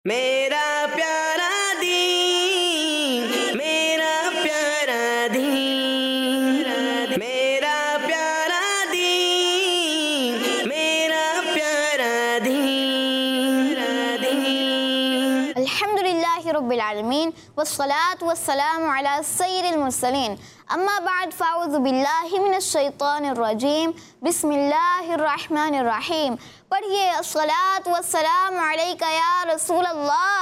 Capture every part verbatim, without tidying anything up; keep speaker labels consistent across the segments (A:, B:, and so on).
A: मेरा प्यारा दीन, मेरा प्यारा दीन, मेरा प्यारा दीन, मेरा प्यारा दीन।
B: अल्हम्दुलिल्लाहि रब्बिल आलमीन वस्सलातु वस्सलामु अला सय्यिदिल मुरसलीन अम्मा बाद फ़अऊज़ु बिल्लाहि मिनश शैतानिर रजीम बिस्मिल्लाहिर रहमानिर रहीम। पढ़िए अस्सलातु वस्सलामु अलैका या रसूल अल्लाह,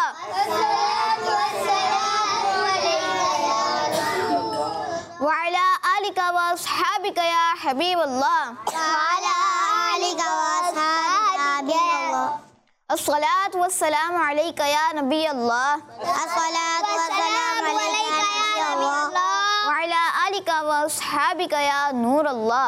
B: व अला आलिका व अस्हाबिका या हबीब अल्लाह, अस्सलातु वस्सलामु अलैका या नबी अल्लाह, व अला आलिका व अस्हाबिका या नूर अल्लाह।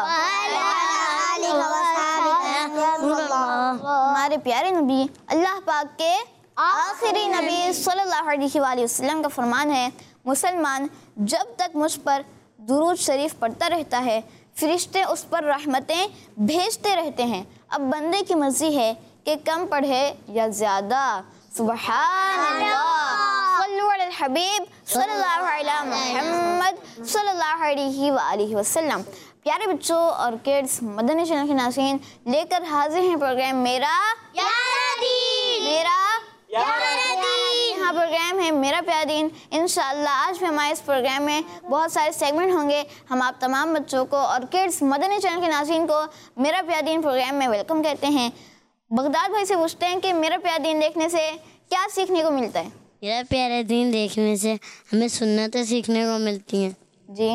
B: हमारे प्यारे नबी अल्लाह पाक के आखिरी नबी सल्लल्लाहु अलैहि वसल्लम का फरमान है, मुसलमान जब तक मुझ पर दुरूद शरीफ पढ़ता रहता है फरिश्ते उस पर रहमतें भेजते रहते हैं। अब बंदे की मर्जी है कि कम पढ़े या ज़्यादा। सुबहान अल्लाह, सल्लु अलल हबीब सल्लल्लाहु अलैहि मुहम्मद सल्लल्लाहु अलैहि वसल्लम। प्यारे बच्चों और किड्स, मदनी चैनल के नाज़रीन लेकर हाजिर हैं प्रोग्राम मेरा प्यारा दीन, मेरा प्यारा दीन। हाँ, प्रोग्राम है मेरा प्यारा दीन। इंशाअल्लाह आज भी हमारे इस प्रोग्राम में बहुत सारे सेगमेंट होंगे। हम आप तमाम बच्चों को और किड्स मदनी चैनल के नाज़रीन को मेरा प्यारा दीन प्रोग्राम में वेलकम कहते हैं। बगदाद भाई से पूछते हैं कि मेरा प्यारा दीन देखने से क्या सीखने को मिलता है?
C: मेरा प्यारा दीन देखने से हमें सुन्नतें सीखने को मिलती हैं
B: जी,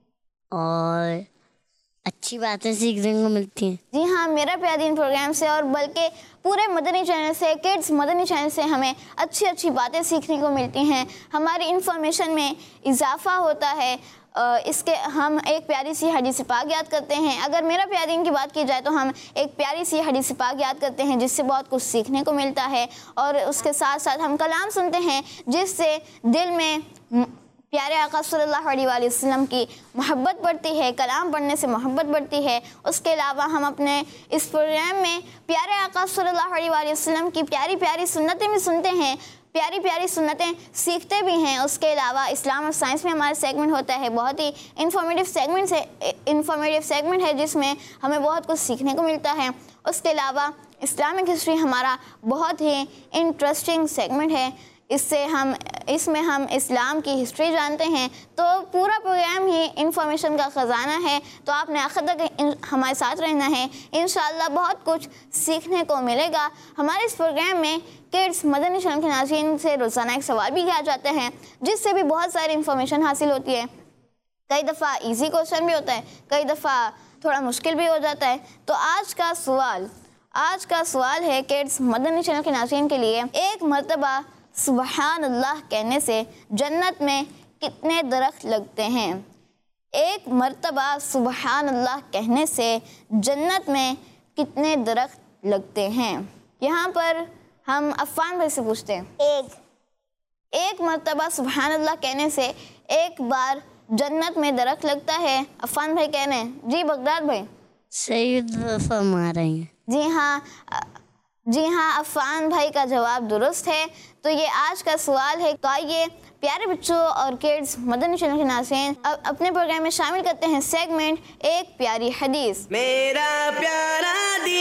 C: और अच्छी बातें सीखने को मिलती हैं।
B: जी हाँ, मेरा प्यारा दीन प्रोग्राम से और बल्कि पूरे मदनी चैनल से, किड्स मदनी चैनल से हमें अच्छी अच्छी बातें सीखने को मिलती हैं। हमारी इंफॉर्मेशन में इजाफा होता है। इसके हम एक प्यारी सी हदीस पाक याद करते हैं। अगर मेरा प्यारा दीन की बात की जाए तो हम एक प्यारी सी हदीस पाक याद करते हैं जिससे बहुत कुछ सीखने को मिलता है, और उसके साथ साथ हम कलाम सुनते हैं जिससे दिल में प्यारे आका सल्लल्लाहु अलैहि वसल्लम की मोहब्बत बढ़ती है। कलाम पढ़ने से मोहब्बत बढ़ती है। उसके अलावा हम अपने इस प्रोग्राम में प्यारे आका सल्लल्लाहु अलैहि वसल्लम की प्यारी प्यारी सुन्नतें भी सुनते हैं, प्यारी प्यारी सुन्नतें सीखते भी हैं। उसके अलावा इस्लाम और साइंस में हमारा सेगमेंट होता है, बहुत ही इंफॉर्मेटिव सेगमेंट है इंफॉर्मेटिव सेगमेंट है जिसमें हमें बहुत कुछ सीखने को मिलता है। उसके अलावा इस्लामिक हिस्ट्री हमारा बहुत ही इंटरेस्टिंग सेगमेंट है। इससे हम इसमें हम इस्लाम की हिस्ट्री जानते हैं। तो पूरा प्रोग्राम ही इंफॉर्मेशन का ख़जाना है। तो आपने आखिर तक हमारे साथ रहना है। इंशाअल्लाह बहुत कुछ सीखने को मिलेगा। हमारे इस प्रोग्राम में किड्स मदनी चैनल के नाज़रीन से रोज़ाना एक सवाल भी किया जाता है जिससे भी बहुत सारी इंफॉर्मेशन हासिल होती है। कई दफ़ा इजी क्वेश्चन भी होता है, कई दफ़ा थोड़ा मुश्किल भी हो जाता है। तो आज का सवाल आज का सवाल है किड्स मदनी चैनल के नाज़रीन के लिए, एक मरतबा सुबहान अल्लाह कहने से जन्नत में कितने दरख्त लगते हैं? एक मरतबा सुबहान अल्लाह कहने से जन्नत में कितने दरख्त लगते हैं? यहाँ पर हम अफ़ान भाई से पूछते हैं। एक एक मरतबा सुबहान अल्लाह कहने से एक बार जन्नत में दरख्त लगता है। अफ़ान भाई कह रहे हैं। जी बगदाद भाई
C: सही फरमा रहे हैं। जी
B: हाँ जी हाँ अफ़ान भाई का जवाब दुरुस्त है। तो ये आज का सवाल है। तो आइए प्यारे बच्चों और किड्स मदनी चैनल के नाज़रीन अब अपने प्रोग्राम में शामिल करते हैं सेगमेंट एक प्यारी हदीस।
A: मेरा प्यारा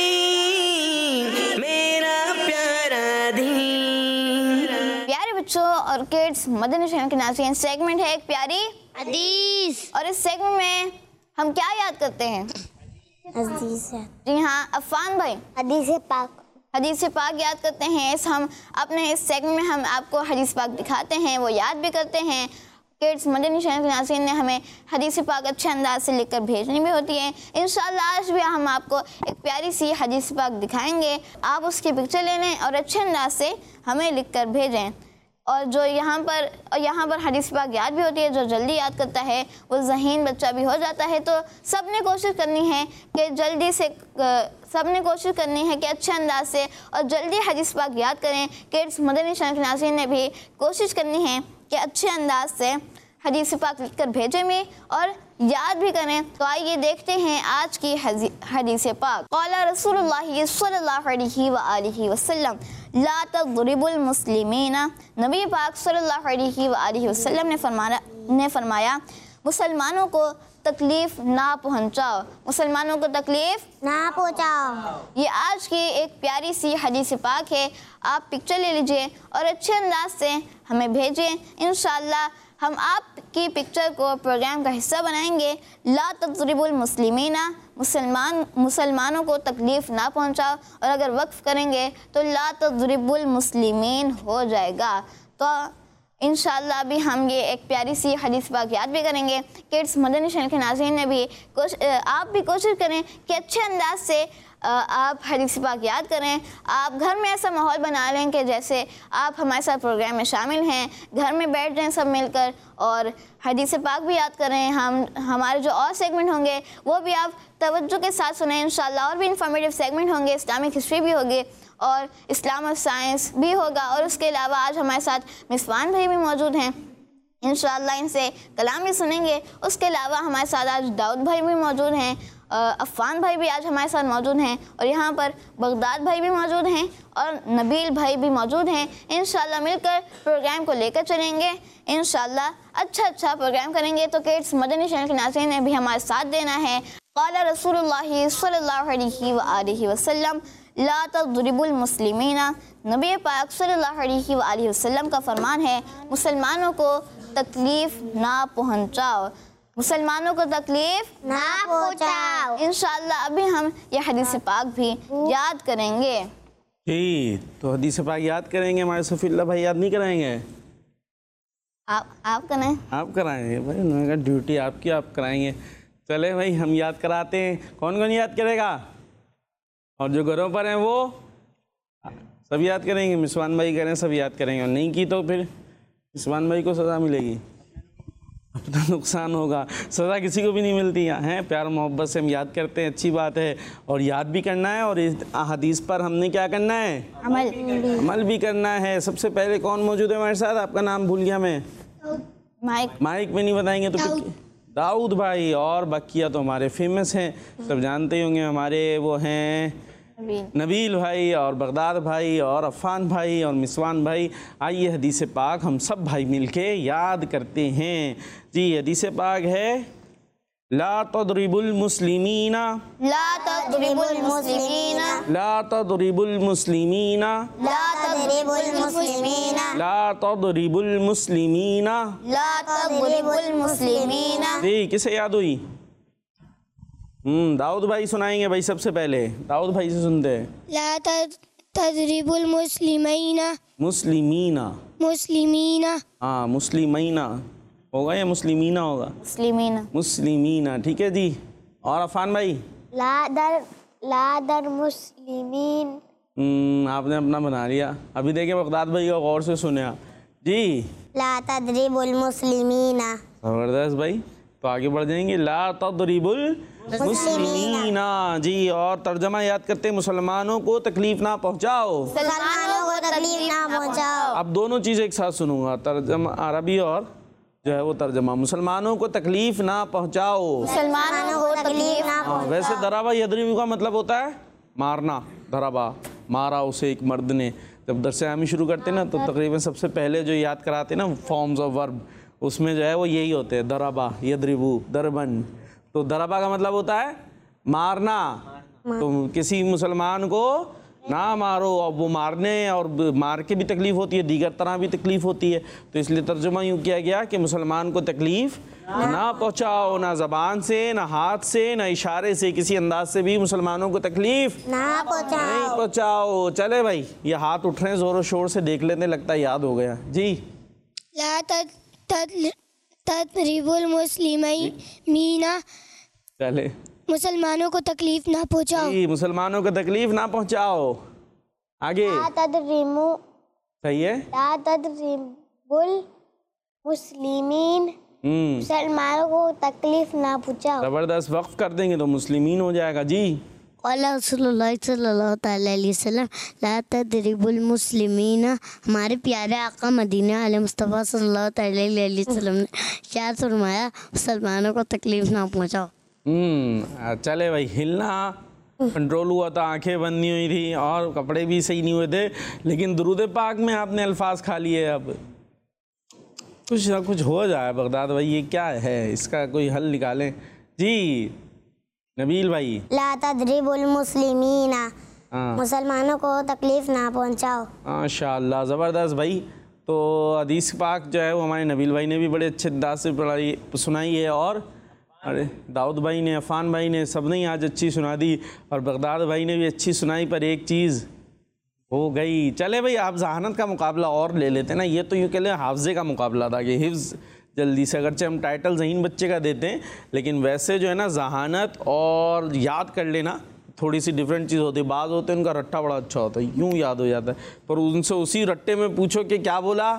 A: दीन, मेरा प्यारा दीन।
B: प्यारे बच्चों और किड्स मदनी चैनल के नाज़रीन सेगमेंट है एक प्यारी
C: हदीस,
B: और इस सेगमेंट में हम क्या याद करते हैं?
C: हदीस।
B: जी हाँ अफ़ान भाई
C: हदीस पाक
B: हदीस पाक याद करते हैं। इस हम अपने इस सेगमेंट में हम आपको हदीस पाक दिखाते हैं, वो याद भी करते हैं। किड्स मदनी चैनल के नाज़रीन ने हमें हदीस पाक अच्छे अंदाज से लिखकर भेजनी भी होती है। इंशाअल्लाह आज भी हम आपको एक प्यारी सी हदीस पाक दिखाएंगे। आप उसकी पिक्चर ले लें और अच्छे अंदाज से हमें लिख कर भेजें। और जो यहाँ पर यहाँ पर हदीस पाक याद भी होती है, जो जल्दी याद करता है वो ज़हीन बच्चा भी हो जाता है। तो सब ने कोशिश करनी है कि जल्दी से सब ने कोशिश करनी है कि अच्छे अंदाज से और जल्दी हदीस पाक याद करें। किड्स मदनी चैनल के नाज़रीन ने भी कोशिश करनी है कि अच्छे अंदाज से हदीस पाक लिख कर भेजें भी और याद भी करें। तो आइए देखते हैं आज की हदीस पाक। क़ाला रसूलुल्लाह सल्लल्लाहु अलैहि वसल्लम, ला तज़रिबुल मुस्लिमीना, नबी पाक सल्लल्लाहु अलैहि वसल्लम ने फरमाया ने फरमाया मुसलमानों को तकलीफ़ ना पहुंचाओ, मुसलमानों को तकलीफ़
C: ना पहुंचाओ।
B: ये आज की एक प्यारी सी हदीस पाक है। आप पिक्चर ले लीजिए और अच्छे अंदाज से हमें भेजिए। इंशाअल्लाह हम आपकी पिक्चर को प्रोग्राम का हिस्सा बनाएंगे। ला तज़रिबुल मुस्लिमीना, मुसलमान मुसलमानों को तकलीफ़ ना पहुंचाओ, और अगर वक्फ़ करेंगे तो ला तज़रिबुल मुस्लिमीन हो जाएगा। तो इंशाअल्लाह अभी हम ये एक प्यारी सी हदीस पाक याद भी करेंगे। किड्स मदनी चैनल के नाज़रीन ने भी कोश आप भी कोशिश करें कि अच्छे अंदाज से आप हदीस पाक याद करें। आप घर में ऐसा माहौल बना लें कि जैसे आप हमारे साथ प्रोग्राम में शामिल हैं, घर में बैठ जाएं सब मिलकर और हदीस पाक भी याद करें। हम हमारे जो और सेगमेंट होंगे वो भी आप तवज्जो के साथ सुनें इंशाअल्लाह। और भी इंफॉर्मेटिव सेगमेंट होंगे, इस्लामिक हिस्ट्री भी होगी और इस्लाम और साइंस भी होगा। और उसके अलावा आज हमारे साथ मिसवान भाई भी मौजूद हैं, इंशाअल्लाह इनसे कलाम भी सुनेंगे। उसके अलावा हमारे साथ आज दाऊद भाई भी मौजूद हैं, अफ़ान भाई भी आज हमारे साथ मौजूद हैं, और यहाँ पर बगदाद भाई भी मौजूद हैं और नबील भाई भी मौजूद हैं। इंशाअल्लाह मिलकर प्रोग्राम को लेकर चलेंगे, इंशाअल्लाह अच्छा अच्छा प्रोग्राम करेंगे। तो किड्स मदनी चैनल के नाज़रीन ने भी हमारे साथ देना है। क़ाला रसूलुल्लाह सल्लल्लाहु अलैहि वसल्लम ला तज़रिबुल मुस्लिमीना, नबी पाक सल्लल्लाहु अलैहि वसल्लम का फरमान है मुसलमानों को तकलीफ़ ना पहुँचाओ, मुसलमानों को तकलीफ़
C: ना पहुंचाओ।
B: इंशाअल्लाह अभी हम ये हदीस पाक भी याद करेंगे।
D: जी, तो हदीस पाक याद करेंगे। हमारे सफ़ील्ला भाई याद नहीं कराएंगे?
B: आप आप करें।
D: आप कराएंगे भाई, उन्होंने कहा ड्यूटी आपकी, आप कराएंगे। चले भाई हम याद कराते हैं। कौन कौन याद करेगा? और जो घरों पर हैं वो सब याद करेंगे। मिसवान भाई करें, सब याद करेंगे। और नहीं की तो फिर मिसवान भाई को सज़ा मिलेगी, अपना नुकसान होगा। सज़ा किसी को भी नहीं मिलती है। प्यार मोहब्बत से हम याद करते हैं, अच्छी बात है। और याद भी करना है और इस हदीस पर हमने क्या करना है?
B: अमल
D: अमल भी करना है। सबसे पहले कौन मौजूद है हमारे साथ? आपका नाम भूल गया मैं।
B: माइक
D: माइक में नहीं बताएंगे तो फिर दाऊद भाई। और बकिया तो हमारे फेमस हैं, सब जानते ही होंगे। हमारे वो हैं नबील भाई और बगदाद भाई और अफ़ान भाई और मिसवान भाई। आइए हदीस पाक हम सब भाई मिलके याद करते हैं। जी, हदीस पाक है ला तज़रिबुल मुस्लिमीना,
B: ला तज़रिबुल मुस्लिमीना,
D: ला तज़रिबुल मुस्लिमीना,
B: ला तज़रिबुल मुस्लिमीना,
D: ला तज़रिबुल मुस्लिमीना,
B: ला तज़रिबुल मुस्लिमीना।
D: जी, किसे याद हुई? हम्म दाऊद भाई सुनाएंगे भाई। सबसे पहले दाऊद भाई से सुनते हैं।
E: ला तज़रिबुल मुस्लिमीना,
D: मुस्लिमीना,
E: मुस्लिमीना,
D: हाँ मुस्लिमीना होगा या मुस्लिमीना होगा?
B: मुस्लिमीना,
D: मुस्लिमीना, ठीक है जी। और अफ़ान भाई?
C: ला दर ला दर मुस्लिमीन।
D: हम्म आपने अपना बना लिया। अभी देखिए बगदाद भाई को गौर से सुने आप जी।
C: ला तज़रिबुल मुस्लिमीना।
D: ज़बरदस्त भाई। तो आगे बढ़ जाएंगे। ला तज़रिबुल मुस्लिमीना जी। और तर्जमा याद करते हैं मुसलमानों को तकलीफ़ ना पहुँचाओ,
C: मुसलमानों को तकलीफ ना पहुंचाओ।
D: अब दोनों चीज़ें एक साथ सुनूंगा, तर्जमा अरबी और जो है वो तर्जमा। मुसलमानों को तकलीफ़ ना पहुँचाओ,
B: मुसलमानों को तकलीफ ना
D: हाँ। वैसे दराबा यदरिबु का मतलब होता है मारना। दराबा मारा उसे एक मर्द ने। जब दरसे आमी शुरू करते ना तो तकरीबन सबसे पहले जो याद कराते ना फॉर्म्स ऑफ वर्ब, उसमें जो है वो यही होते हैं, दराबा, यदरिबु, दरबन। तो दराबा का मतलब होता है मारना। तो किसी मुसलमान को ना मारो, और वो मारने और मार के भी तकलीफ़ होती है, दीगर तरह भी तकलीफ़ होती है। तो इसलिए तर्जुमा यूँ किया गया कि मुसलमान को तकलीफ़ ना पहुँचाओ, ना ज़बान से, ना हाथ से, ना इशारे से, किसी अंदाज से भी मुसलमानों को तकलीफ़
C: ना पहुंचाओ।
D: नहीं पहुँचाओ। चले भाई, ये हाथ उठ रहे हैं ज़ोरों शोर से, देख लेते, लगता है याद हो गया जी।
E: ला तज़रिबुल मुस्लिमीना,
D: चले
E: मुसलमानों को तकलीफ ना पहुंचाओ।
D: जी, मुसलमानों को तकलीफ़ ना पहुँचाओ। आगे
C: ला तज़रिबु
D: सही है।
C: ला तज़रिबुल मुस्लिमीन।
D: हम्म
C: मुसलमानों को तकलीफ ना पहुंचाओ।
D: ज़बरदस्त। वक्फ कर देंगे तो मुस्लिमीन हो जाएगा जी।
C: क़ाला रसूलुल्लाह सल्लल्लाहु तआला अलैहि वसल्लम ला तज़रिबुल मुस्लिमीना। हमारे प्यारे आका मदीना आले मुस्तफ़ा सल्लल्लाहु तआला अलैहि वसल्लम ने क्या फरमाया? मुसलमानों को तकलीफ ना पहुंचाओ।
D: हम्म चले भाई, हिलना कंट्रोल हुआ था, आंखें बंद नहीं हुई थी और कपड़े भी सही नहीं हुए थे, लेकिन दुरूद पाक में आपने अल्फाज खा लिए। अब कुछ ना कुछ हो जाए बगदाद भाई, ये क्या है, इसका कोई हल निकालें जी। नबील भाई,
E: ला तदरिबुल मुस्लिमीना,
D: हाँ
E: मुसलमानों को तकलीफ ना पहुंचाओ।
D: माशाअल्लाह, ज़बरदस्त भाई। तो हदीस पाक जो है वो हमारे नबील भाई ने भी बड़े अच्छे अंदाज से पढ़ाई सुनाई है, और अरे दाऊद भाई ने, अफ़ान भाई ने, सब ने ही आज अच्छी सुना दी, और बगदाद भाई ने भी अच्छी सुनाई। पर एक चीज़ हो गई, चले भाई आप जहानत का मुकाबला और ले लेते ना, ये तो यूँ कह लें हाफजे का मुकाबला था कि हिफ्ज़ जल्दी से, अगरचे हम टाइटल ज़हीन बच्चे का देते हैं, लेकिन वैसे जो है ना जहानत और याद कर लेना थोड़ी सी डिफरेंट चीज़ होती है। बाज़ होते हैं उनका रट्टा बड़ा अच्छा होता है, यूँ याद हो जाता है, पर उनसे उसी रट्टे में पूछो कि क्या बोला,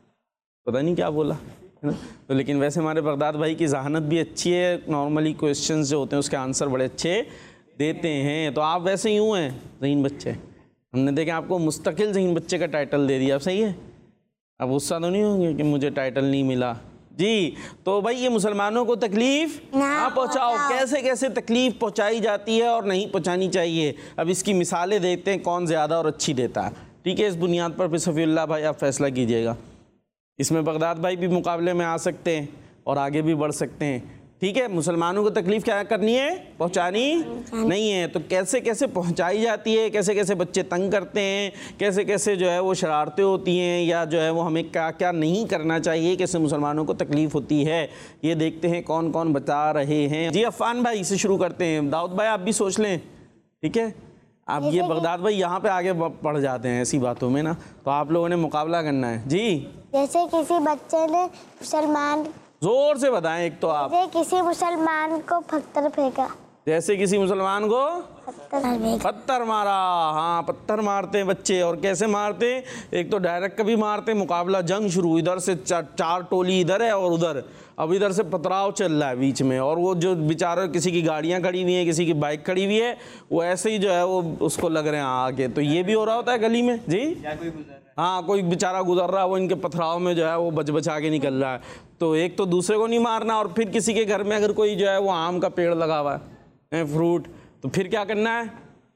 D: पता नहीं क्या बोला, है ना। तो लेकिन वैसे हमारे बगदाद भाई की जहानत भी अच्छी है, नॉर्मली क्वेश्चंस जो होते हैं उसके आंसर बड़े अच्छे देते हैं। तो आप वैसे यूँ हैं ज़हीन बच्चे, हमने देखा आपको मुस्तकिल ज़हीन बच्चे का टाइटल दे दिया, अब सही है। अब गुस्सा तो नहीं होंगे कि मुझे टाइटल नहीं मिला जी। तो भाई ये मुसलमानों को तकलीफ़ ना पहुँचाओ, कैसे कैसे तकलीफ़ पहुँचाई जाती है और नहीं पहुँचानी चाहिए, अब इसकी मिसालें देखते हैं कौन ज़्यादा और अच्छी देता है। ठीक है, इस बुनियाद पर फिर सफ़ीउल्लाह भाई आप फैसला कीजिएगा। इसमें बगदाद भाई भी मुकाबले में आ सकते हैं और आगे भी बढ़ सकते हैं। ठीक है, मुसलमानों को तकलीफ़ क्या करनी है, पहुंचानी नहीं है। तो कैसे कैसे पहुंचाई जाती है, कैसे कैसे बच्चे तंग करते हैं, कैसे कैसे जो है वो शरारतें होती हैं, या जो है वो हमें क्या क्या नहीं करना चाहिए, कैसे मुसलमानों को तकलीफ़ होती है, ये देखते हैं कौन कौन बता रहे हैं जी। अफ़ान भाई से शुरू करते हैं, दाऊद भाई आप भी सोच लें। ठीक है, आप ये बगदाद भाई यहाँ पे आगे बढ़ जाते हैं ऐसी बातों में ना, तो आप लोगों ने मुकाबला करना है जी।
E: जैसे किसी बच्चे ने मुसलमान,
D: जोर से बताएं एक तो आप।
E: जैसे किसी मुसलमान को पत्थर फेंका,
D: जैसे किसी मुसलमान को
E: पत्थर फेंका,
D: पत्थर मारा। हाँ, पत्थर मारते हैं बच्चे, और कैसे मारते हैं, एक तो डायरेक्ट कभी मारते हैं, मुकाबला जंग शुरू, इधर से चा, चार टोली इधर है और उधर, अब इधर से पथराव चल रहा है बीच में, और वो जो बेचारे किसी की गाड़ियाँ खड़ी हुई हैं, किसी की बाइक खड़ी हुई है, वो ऐसे ही जो है वो उसको लग रहे हैं आगे। तो ये भी हो रहा होता है गली में जी। हाँ, कोई बेचारा गुजर रहा है, वो इनके पथराव में जो है वो बच बचा के निकल रहा है। तो एक तो दूसरे को नहीं मारना, और फिर किसी के घर में अगर कोई जो है वो आम का पेड़ लगा हुआ है, फ्रूट, तो फिर क्या करना है,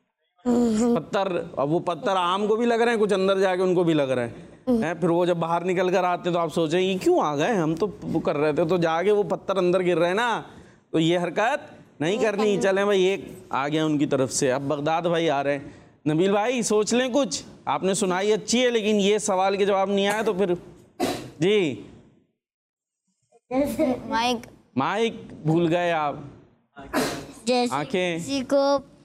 D: पत्थर। अब वो पत्थर आम को भी लग रहे हैं, कुछ अंदर जाके उनको भी लग रहे हैं, हैं। फिर वो जब बाहर निकल कर आते तो आप सोचें ये क्यों आ गए, हम तो वो कर रहे थे, तो जाके वो पत्थर अंदर गिर रहे हैं ना, तो ये हरकत नहीं करनी। चलें भाई, एक आ गया उनकी तरफ से। अब बगदाद भाई आ रहे हैं। नबील भाई सोच लें कुछ, आपने सुनाई अच्छी है, लेकिन ये सवाल के जवाब नहीं आया तो फिर जी।
B: माइक
D: माइक भूल गए आप।
C: जैसे
D: आंखें,
C: किसी को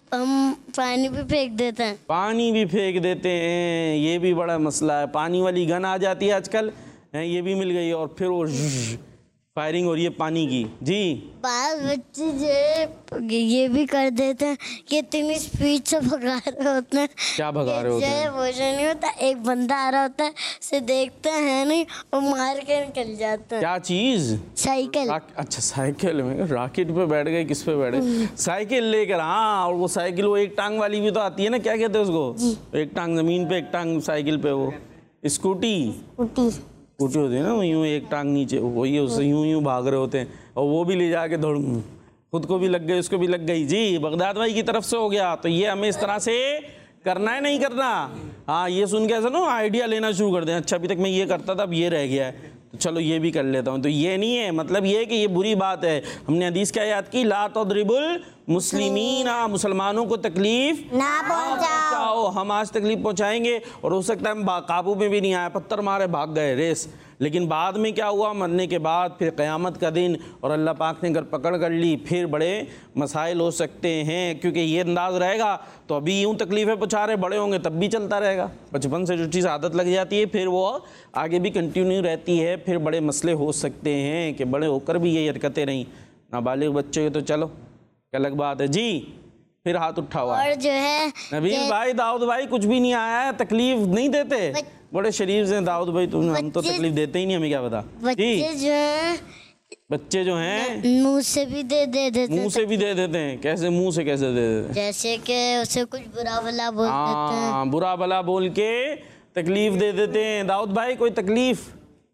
C: हम पानी भी फेंक देते हैं,
D: पानी भी फेंक देते हैं, ये भी बड़ा मसला है। पानी वाली गन आ जाती है आजकल, है, ये भी मिल गई, और फिर वो फायरिंग हो रही है पानी की जी।
C: बाल बच्चे जो ये भी कर देते हैं कि इतनी स्पीड से भगा रहे होते हैं,
D: क्या भगा रहे होते हैं,
C: वो जो नहीं होता, एक बंदा आ रहा होता है, से देखते हैं नहीं और मार के निकल जाते हैं।
D: क्या चीज,
C: साइकिल।
D: अच्छा साइकिल में, रॉकेट पे बैठ गए, किस पे बैठ गए, साइकिल लेकर। हाँ, और वो साइकिल वो एक टांग वाली भी तो आती है ना, क्या कहते हैं उसको, एक टांग जमीन पे एक टांग साइकिल पे, वो स्कूटी
E: स्कूटी
D: स्कूटी होती है ना, वो यूँ एक टांग नीचे, वही उससे यूँ यूँ भाग रहे होते हैं, और वो भी ले जाके दौड़, खुद को भी लग गई, उसको भी लग गई जी। बगदाद भाई की तरफ से हो गया। तो ये हमें इस तरह से करना है, नहीं करना। हाँ, ये सुन के ऐसा ना आइडिया लेना शुरू कर दें, अच्छा अभी तक मैं ये करता था, अब ये रह गया है, तो चलो ये भी कर लेता हूँ। तो ये नहीं है, मतलब ये है कि ये बुरी बात है। हमने हदीस क्या याद की, ला तदरिबुल मुस्लिमीना, मुसलमानों को तकलीफ
E: ना पहुंचाओ।
D: हम आज तकलीफ पहुंचाएंगे, और हो सकता है हम काबू में भी नहीं आया, पत्थर मारे भाग गए रेस, लेकिन बाद में क्या हुआ, मरने के बाद फिर क़यामत का दिन और अल्लाह पाक ने अगर पकड़ कर ली, फिर बड़े मसाइल हो सकते हैं। क्योंकि ये अंदाज़ रहेगा तो अभी यूँ तकलीफ़ें पहुँचा रहे, बड़े होंगे तब भी चलता रहेगा। बचपन से जो चीज़ आदत लग जाती है फिर वो आगे भी कंटिन्यू रहती है, फिर बड़े मसले हो सकते हैं कि बड़े होकर भी ये हरकतें रहीं। नाबालिग बच्चे तो चलो अलग बात है जी। फिर हाथ उठा हुआ
C: और जो है
D: नबील भाई, दाऊद भाई कुछ भी नहीं आया है, तकलीफ नहीं देते, बड़े शरीफ से दाऊद भाई, तुम हम तो तकलीफ देते ही नहीं, हमें क्या पता।
C: बच्चे जो हैं
D: बच्चे जो हैं
C: मुंह से भी दे दे देते
D: मुंह से भी दे देते हैं। कैसे मुंह से कैसे दे देते हैं?
C: जैसे कि उसे कुछ बुरा भला बोल देते हैं।
D: हाँ, बुरा भला बोल के तकलीफ दे देते हैं। दाऊद भाई कोई तकलीफ?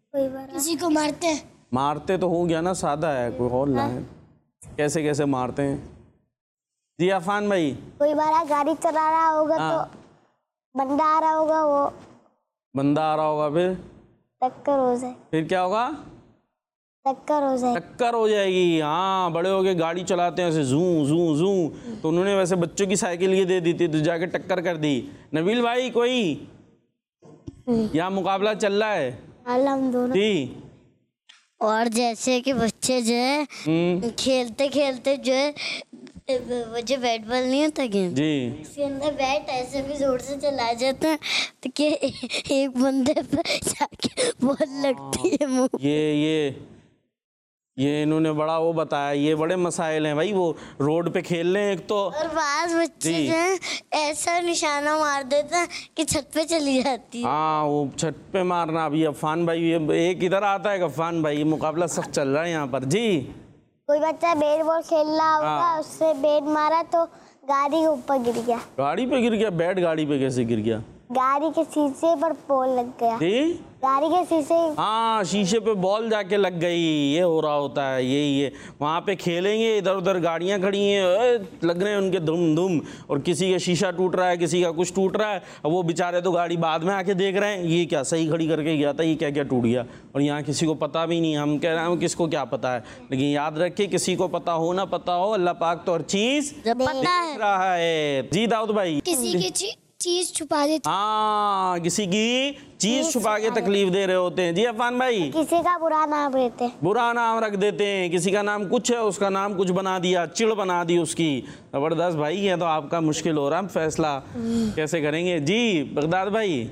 E: किसी को मारते हैं,
D: मारते तो हो गया ना, सादा है, कोई और लाए। कैसे कैसे मारते हैं जी अफान भाई।
E: कोई बार गाड़ी चला रहा होगा
D: हाँ।
E: तो बंदा आ रहा होगा, वो
D: बंदा आ रहा होगा, फिर
E: टक्कर हो जाए।
D: फिर क्या होगा?
E: टक्कर हो जाए।
D: टक्कर हो जाएगी। हाँ, बड़े हो के गाड़ी चलाते हैं ऐसे जू जू जू, तो उन्होंने वैसे बच्चों की साइकिल ये दे दी थी तो जाके टक्कर कर दी। नबील भाई कोई यहाँ मुकाबला चल रहा है
E: हम दोनों
D: जी।
C: और जैसे कि बच्चे जो है
D: हम्म,
C: खेलते खेलते जो है वो जो बैट बॉल नहीं होता गेम
D: जी
C: उसके अंदर बैट ऐसे भी जोर से चला जाता है तो कि एक बंदे पर जाके बॉल लगती है मुंह।
D: ये ये ये इन्होंने बड़ा वो बताया, ये बड़े मसाइल हैं भाई। वो रोड पे खेल रहे हैं एक तो,
C: और बाज बच्चे
D: जी।
C: जो है ऐसा निशाना मार देते हैं कि छत पे चली जाती है।
D: हाँ वो छत पे मारना। अभी अफान भाई ये एक इधर आता है अफान भाई, ये मुकाबला सख्त चल रहा है यहाँ पर जी।
E: कोई बच्चा बैट बॉल खेल रहा होगा,
D: हाँ।
E: उससे बैट मारा तो गाड़ी के ऊपर गिर गया।
D: गाड़ी पे गिर गया? बैट गाड़ी पे कैसे गिर गया?
E: गाड़ी के शीशे पर बॉल लग गया।
D: जी
E: गाड़ी के शीशे
D: हाँ, शीशे पे बॉल जाके लग गई। ये हो रहा होता है, यही है। वहाँ पे खेलेंगे, इधर उधर गाड़ियाँ खड़ी हैं, ए, लग रहे हैं उनके धुम धुम, और किसी का शीशा टूट रहा है, किसी का कुछ टूट रहा है। अब वो बेचारे तो गाड़ी बाद में आके देख रहे हैं, ये क्या सही खड़ी करके गया था, ये क्या क्या टूट गया, और यहाँ किसी को पता भी नहीं। हम कह रहे हैं किसको क्या पता है, लेकिन याद रखिए किसी को पता हो ना पता हो, अल्लाह पाक तो हर चीज़
C: पता है
D: देख रहा है जी। दाऊद भाई
E: किसी की चीज छुपा देती,
D: हाँ, किसी की चीज छुपा के तकलीफ दे रहे होते हैं जी। अफान भाई
E: किसी का बुरा नाम रहते हैं।
D: बुरा नाम रख देते हैं, किसी का नाम कुछ है उसका नाम कुछ बना दिया, चिड़ बना दी उसकी। जबरदस्त भाई, ये तो आपका मुश्किल हो रहा है, फैसला कैसे करेंगे जी बगदाद भाई?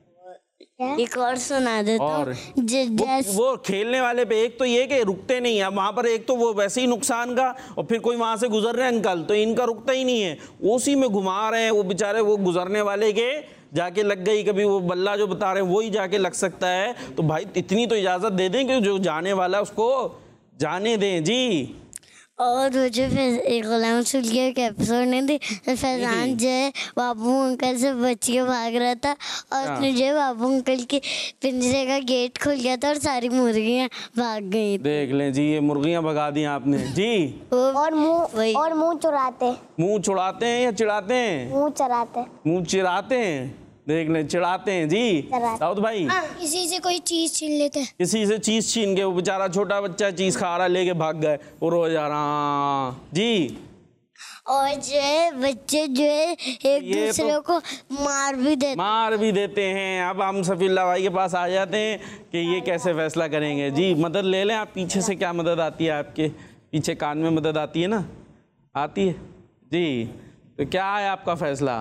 C: एक और सुना देता
D: और
C: हूँ। ज-
D: वो,
C: जैसे
D: वो खेलने वाले पे एक तो ये कि रुकते नहीं है वहाँ पर, एक तो वो वैसे ही नुकसान का, और फिर कोई वहाँ से गुजर रहे हैं अंकल तो इनका रुकता ही नहीं है, उसी में घुमा रहे हैं वो बेचारे। वो गुजरने वाले के जाके लग गई, कभी वो बल्ला जो बता रहे हैं वही जाके लग सकता है। तो भाई इतनी तो इजाज़त दे दें कि जो जाने वाला है उसको जाने दें जी।
C: और वो जो फिर एक गुलाम सुल्लिया के एपिसोड नहीं थी तो फैजान जो है बाबू अंकल से बच के भाग रहा था, और उसने जो है बाबू अंकल के पिंजरे का गेट खुल गया था और सारी मुर्गियाँ भाग गई।
D: देख लें जी, ये मुर्गियाँ भगा दी आपने जी।
E: और मुंह
C: वही।
E: और मुंह चुराते,
D: मुंह छुड़ाते हैं या चिढ़ाते हैं?
E: मुंह चराते।
D: मुंह चिढ़ाते हैं, देख लें चिढ़ाते हैं जी।
E: चिढ़ाते।
D: दाऊद भाई
E: किसी से कोई चीज छीन लेते हैं।
D: किसी से चीज छीन के, वो बेचारा छोटा बच्चा चीज खा रहा लेके भाग गए, वो रो जा रहा जी।
C: और जो है बच्चे जो है एक
D: ये
C: दूसरे
D: तो-
C: को मार भी देते।
D: मार भी देते हैं। अब हम सफील्ला भाई के पास आ जाते हैं कि ये कैसे फैसला करेंगे जी। मदद ले लें आप पीछे से, क्या मदद आती है आपके पीछे कान में मदद आती है ना? आती है जी। तो क्या है आपका फैसला?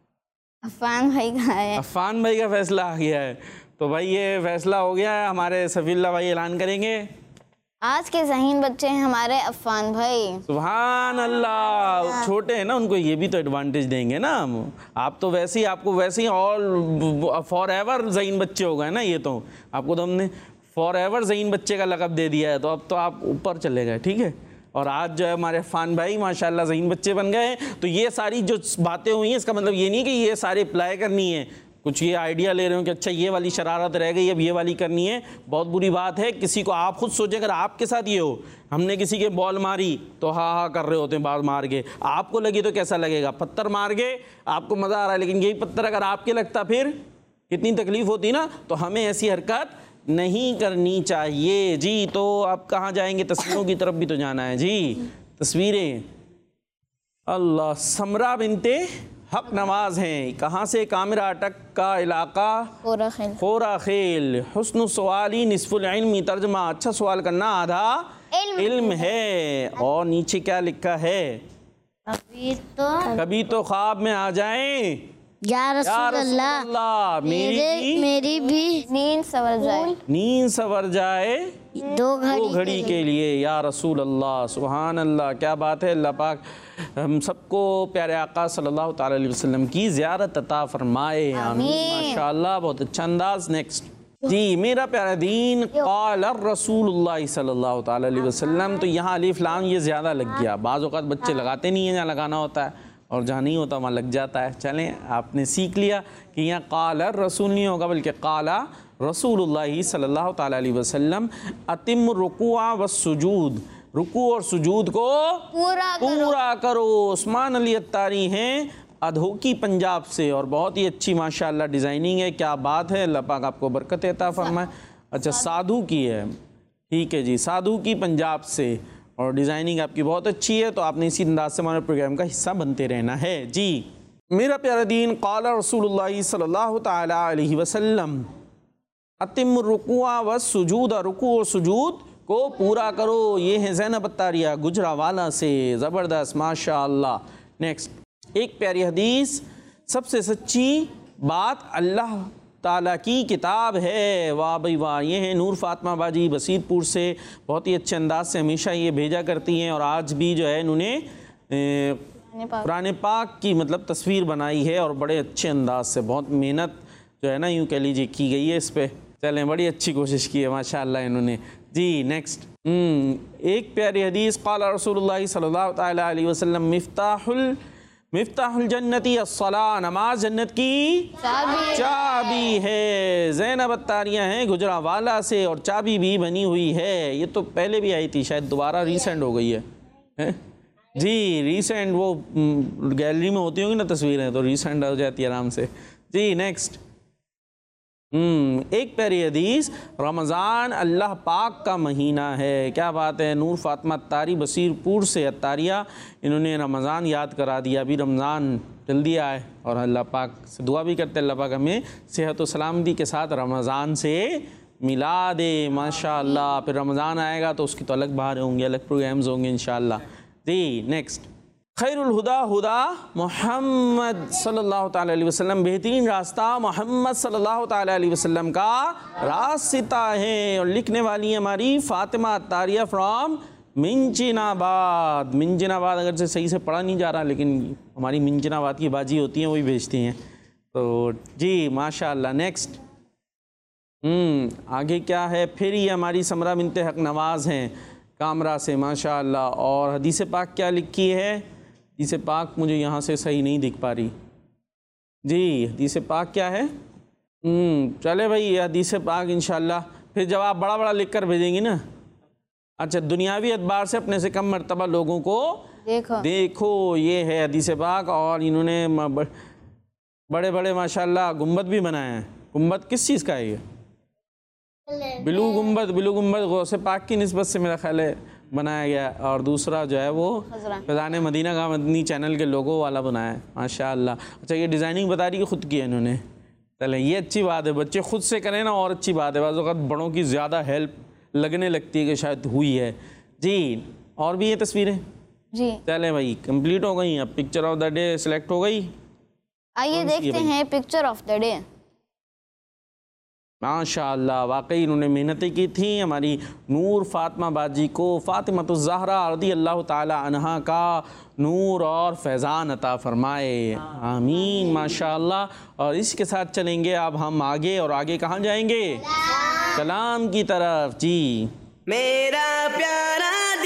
B: अफान भाई का है।
D: अफान भाई का फैसला आ गया है। तो भाई ये फैसला हो गया है, हमारे सफील्ला भाई ऐलान करेंगे।
B: आज के ज़हीन बच्चे हैं हमारे अफान भाई।
D: सुभान अल्लाह, छोटे हैं ना, उनको ये भी तो एडवांटेज देंगे ना हम। आप तो वैसे ही, आपको वैसे ही ऑल फॉर एवर ज़हीन बच्चे हो गए ना। ये तो आपको तो हमने फॉर एवर ज़हीन बच्चे का लक़ब दे दिया है, तो अब तो आप ऊपर चले गए, ठीक है। और आज जो है हमारे अफान भाई माशाल्लाह ज़हीन बच्चे बन गए। तो ये सारी जो बातें हुई हैं, इसका मतलब ये नहीं कि ये सारे अप्लाई करनी है। कुछ ये आइडिया ले रहे हो कि अच्छा ये वाली शरारत रह गई, अब ये वाली करनी है, बहुत बुरी बात है। किसी को आप खुद सोचें, अगर आपके साथ ये हो, हमने किसी के बॉल मारी तो हाँ हाँ कर रहे होते हैं बाल मार के, आपको लगी तो कैसा लगेगा? पत्थर मार के आपको मज़ा आ रहा है, लेकिन यही पत्थर अगर आपके लगता फिर कितनी तकलीफ़ होती ना। तो हमें ऐसी हरकत नहीं करनी चाहिए जी। तो आप कहाँ जाएंगे? तस्वीरों की तरफ भी तो जाना है जी। तस्वीरें, अल्लाह, समरा बिनते हक नवाज हैं। कहाँ से? कामिरा अटक का इलाका,
B: खोरा खेल।
D: खोरा खेल। हुस्न सवाली निस्फुल इल्मी, तर्जमा अच्छा सवाल करना आधा
E: इल्म।
D: इल्म है। और नीचे क्या लिखा है?
C: अभी तो
D: कभी तो ख्वाब में आ जाएं
C: या
D: या
C: रसूल
D: रसूल
C: अल्लाह,
D: अल्लाह, मेरी
C: मेरे
D: भी
C: मेरी भी
B: नींद सवर जाए,
D: नींद सवर जाए
C: दो
D: दो
C: घड़ी
D: घड़ी के लिए, या रसूल अल्लाह। सुभान अल्लाह, क्या बात है। अल्लाह पाक हम सबको प्यारे आका सल्लल्लाहु ताला अलैहि वसल्लम की ज़ियारत अता फरमाए, आमीन। माशाअल्लाह, बहुत अच्छा अंदाज। नेक्स्ट जी, मेरा प्यारा दीन क़ाल रसूलुल्लाह सल्लल्लाहु ताला अलैहि वसल्लम। तो यहाँ अलिफ लाम ये ज़्यादा लग गया। बाज़ औक़ात बच्चे लगाते नहीं हैं, जहाँ लगाना होता है, और जहाँ नहीं होता वहाँ लग जाता है। चलें, आपने सीख लिया कि यहाँ क़ाल रसूल नहीं होगा, बल्कि क़ाला रसूलुल्लाह सल्लल्लाहु ताला अलैहि वसल्लम अतिम रुकुआ व सुजूद। रुकू और सुजूद को
B: पूरा करो।
D: पूरा करो। उस्मान अली अत्तारी हैं अधोकी पंजाब से और बहुत ही अच्छी माशाल्लाह डिज़ाइनिंग है, क्या बात है, अल्लाह पाक आपको बरकत अता फरमाए। अच्छा साधु की है, ठीक है जी, साधु की पंजाब से और डिज़ाइनिंग आपकी बहुत अच्छी है, तो आपने इसी अंदाज से हमारे प्रोग्राम का हिस्सा बनते रहना है जी। मेरा प्यारा दीन क़ाल रसूलुल्लाह सल्लल्लाहु तआला अलैहि वसल्लम अतिम रुकुआ व सुजूद, रुकू और सुजूद को पूरा करो। ये है ज़ैनब अत्तारिया गुजरावाला से, ज़बरदस्त माशाअल्लाह। नेक्स्ट एक प्यारी हदीस, सबसे सच्ची बात अल्लाह ताला की किताब है। वाह भाई वाह, ये है नूर फातिमा बाजी बसीरपुर से, बहुत ही अच्छे अंदाज से हमेशा ये भेजा करती हैं और आज भी जो है इन्होंने कुरान पाक की मतलब तस्वीर बनाई है और बड़े अच्छे अंदाज से, बहुत मेहनत जो है ना यूँ कह लीजिए की गई है इस पर। चलें, बड़ी अच्छी कोशिश की है माशाअल्लाह इन्होंने जी। नेक्स्ट एक प्यारी हदीस, क़ाल रसूलुल्लाह सल्लल्लाहु तआला अलैहि वसल्लम मिफ्ताहुल मिफ्ताहुल जन्नती अस्सलाह, नमाज जन्नत की चाबी चाबी है। ज़ैनब अत्तारियाँ हैं गुजरावाला से और चाबी भी बनी हुई है। ये तो पहले भी आई थी, शायद दोबारा रीसेंट हो गई है, है? जी रीसेंट, वो गैलरी में होती होंगी ना तस्वीरें, तो रीसेंट हो जाती है आराम से जी। नेक्स्ट हम्म एक प्यारी हदीस, रमज़ान अल्लाह पाक का महीना है, क्या बात है। नूर फातिमा अत्तारी बसीरपुर से अत्तारिया, इन्होंने रमज़ान याद करा दिया। अभी रमज़ान जल्दी आए और अल्लाह पाक से दुआ भी करते हैं अल्लाह पाक हमें सेहत व सलामती के साथ रमज़ान से मिला दे माशाअल्लाह। फिर रमज़ान आएगा तो उसकी तो अलग बाहर होंगे, अलग प्रोग्राम्स होंगे इंशाअल्लाह जी। नेक्स्ट खैरुल हुदा हुदा मोहम्मद सल्लल्लाहु ताला अलैहि वसल्लम, बेहतरीन रास्ता मोहम्मद सल्लल्लाहु ताला अलैहि वसल्लम का रास्ता है। और लिखने वाली है हमारी फ़ातिमा अत्तारिया फ्रॉम मिंजिनाबाद। मिंजिनाबाद अगर से सही से पढ़ा नहीं जा रहा, लेकिन हमारी मिंजिनाबाद की बाजी होती हैं वही भेजती हैं, तो जी माशाअल्लाह। नेक्स्ट हम्म आगे क्या है, फिर ये हमारी समरा बिनते हक नवाज़ हैं कामरा से माशाअल्लाह। और हदीस पाक क्या लिखी है, हदीस पाक मुझे यहाँ से सही नहीं दिख पा रही जी। हदीस पाक क्या है, हम्म चले भाई ये हदीस पाक इंशाअल्लाह फिर जब आप बड़ा बड़ा लिख कर भेजेंगी ना। अच्छा, दुनियावी एतबार से अपने से कम मर्तबा लोगों को देखो देखो ये है हदीस पाक। और इन्होंने बड़े बड़े माशाअल्लाह गुंबद भी बनाए हैं। गुंबद किस चीज़ का है ये, बिलू गुंबद, बिलू गुंबद गौसे पाक की निस्बत से मेरा ख्याल है बनाया गया। और दूसरा जो है वो फैज़ान मदीना का मदनी चैनल के लोगो वाला बनाया है माशाअल्लाह। अच्छा, ये डिज़ाइनिंग बता रही है ख़ुद की है इन्होंने। चलें, ये अच्छी बात है, बच्चे ख़ुद से करें ना और अच्छी बात है। बाज़ वक़्त बड़ों की ज़्यादा हेल्प लगने लगती है कि शायद हुई है जी। और भी ये तस्वीरें
B: जी।
D: चलें भाई, कंप्लीट हो गई। अब picture of the day select हो गई,
B: आइए देखते हैं पिक्चर ऑफ द डे।
D: माशाअल्लाह वाकई इन्होंने मेहनतें की थी। हमारी नूर फातिमा बाजी को फ़ातिमतुज़ ज़हरा रज़ी अल्लाह ताला अन्हा का नूर और फैज़ान अता फ़रमाए, आमीन माशाअल्लाह। और इसके साथ चलेंगे अब हम आगे, और आगे कहाँ जाएंगे, कलाम की तरफ जी।
A: मेरा प्यारा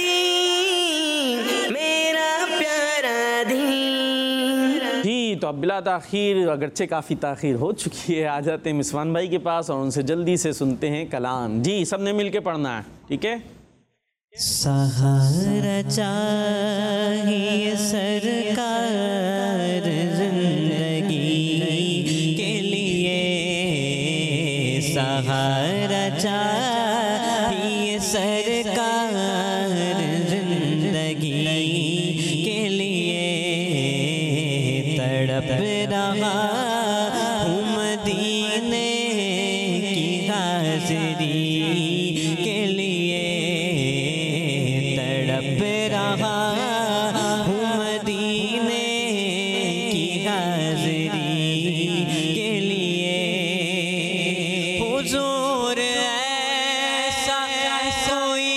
A: दीन, मेरा प्यारा दीन
D: जी। तो अब बिला ताख़ीर, अगरचे काफ़ी ताख़ीर हो चुकी है, आ जाते हैं मिसवान भाई के पास और उनसे जल्दी से सुनते हैं कलाम जी। सबने मिल के पढ़ना है, ठीक है।
F: सहारा चाहिए सरकार जिंदगी के लिए, सहारा चाहिए सरकार जिंदगी के लिए। तड़प रहा हूँ मदीने की हाज़िरी के लिए, तड़प रहा हूँ मदीने की हाज़िरी के लिए। हुज़ूर ऐसा कोई